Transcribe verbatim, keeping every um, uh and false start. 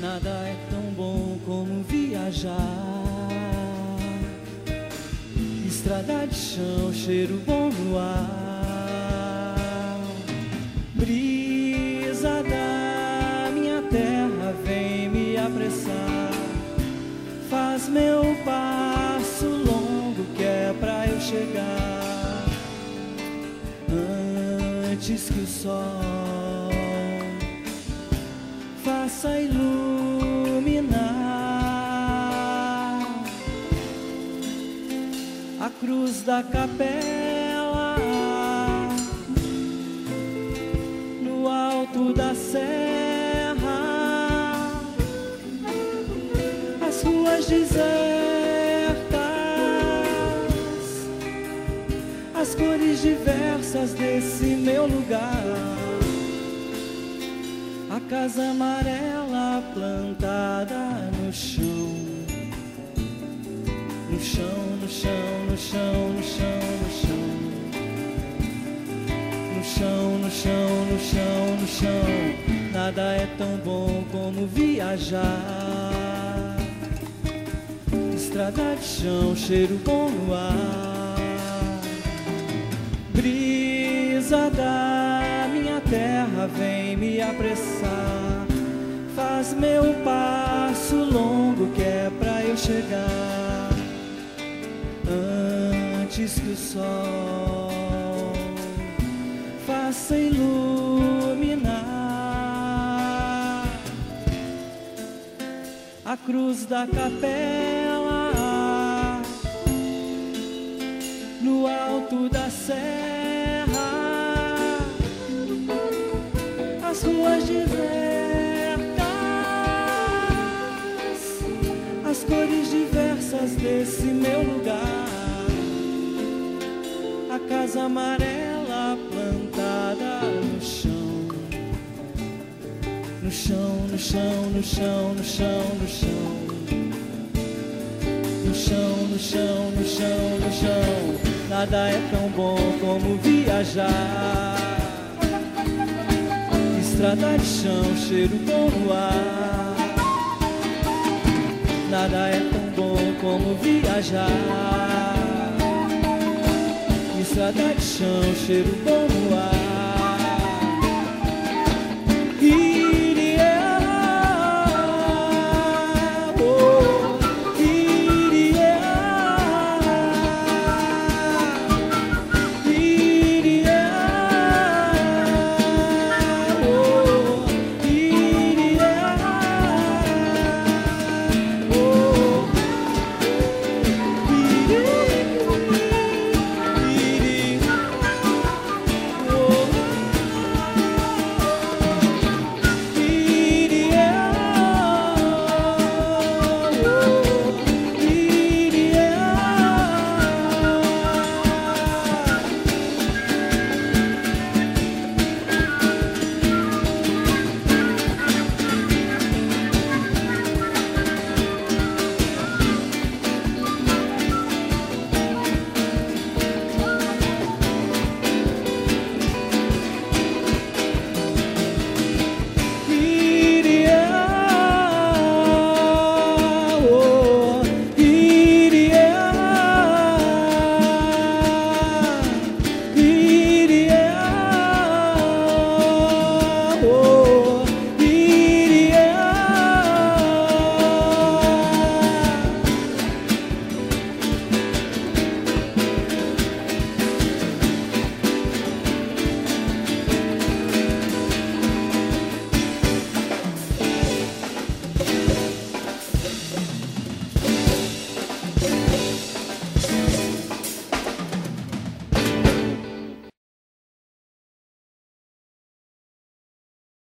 Nada é tão bom como viajar. Estrada de chão, cheiro bom no ar. Brisa da minha terra vem me apressar. Faz meu passo longo que é pra eu chegar antes que o sol faça iluminar a cruz da capela no alto da serra, as ruas desertas, as cores diversas desse meu lugar. A casa amarela plantada no chão, no chão, no chão, no chão, no chão, no chão, no chão, no chão, no chão, no chão. Nada é tão bom como viajar. Estrada de chão, cheiro bom no ar. Brisa da minha terra vem me apressar. Faz meu passo longo que é pra eu chegar antes que o sol faça iluminar a cruz da capela no alto da serra, as ruas desertas, as cores diversas desse meu lugar. A casa amarela plantada no chão, no chão, no chão, no chão, no chão, no chão, no chão, no chão, no chão, no chão. Nada é tão bom como viajar. Estrada de chão, cheiro bom no ar. Nada é tão bom como viajar. Estrada de chão, cheiro bom no ar.